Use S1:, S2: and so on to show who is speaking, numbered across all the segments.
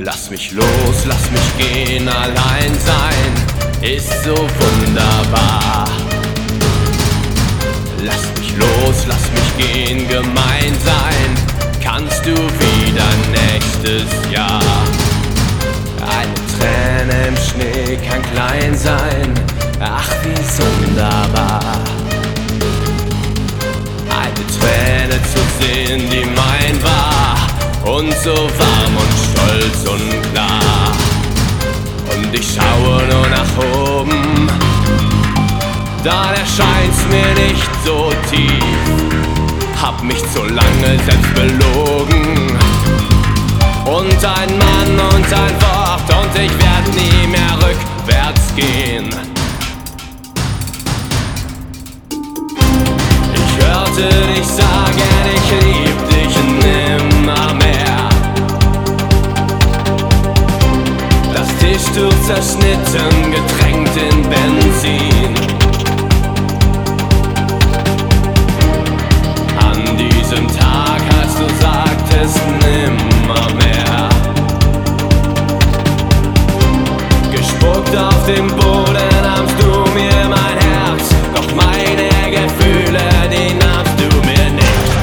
S1: Lass mich los, lass mich gehen, allein sein ist so wunderbar. Lass mich los, lass mich gehen, gemein sein kannst du wieder nächstes Jahr. Eine Träne im Schnee kann klein sein, ach wie sonderbar. Eine Träne zu sehen, die mein war, und so warm und stolz und klar. Und ich schaue nur nach oben, dann erscheint's mir nicht so tief. Hab mich zu lange selbst belogen. Und ein Mann und ein Wort, und ich werd nie mehr rückwärts gehen. Ich hörte dich sagen, ich lieb dich nimmer mehr. Das Tischtuch zerschnitten, getränkt in Benzin. An diesem Tag, als du sagtest nimmermehr, gespuckt auf dem Boden nahmst du mir mein Herz, doch meine Gefühle, die nahmst du mir nicht.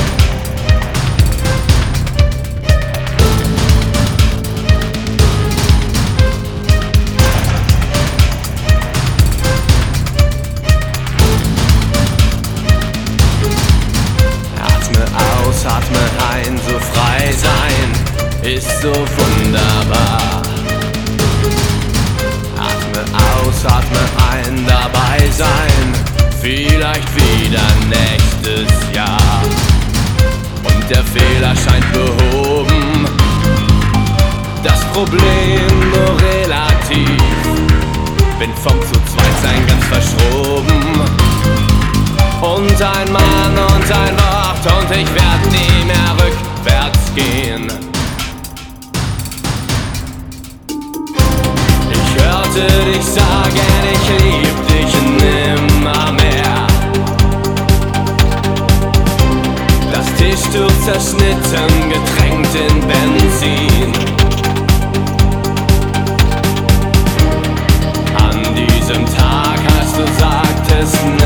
S1: Atme aus, atme ein, so frei sein ist so wunderbar. Atme aus, atme ein, dabei sein, vielleicht wieder nächstes Jahr. Und der Fehler scheint behoben, das Problem nur relativ. Bin vom Zu-Zweit-Sein ganz verschroben. Und ein Mann und ein Wort, und ich werd nie mehr rückwärts gehen. Ich hörte dich sagen, ich lieb dich nimmer mehr. Das Tischtuch zerschnitten, getränkt in Benzin. An diesem Tag, als du sagtest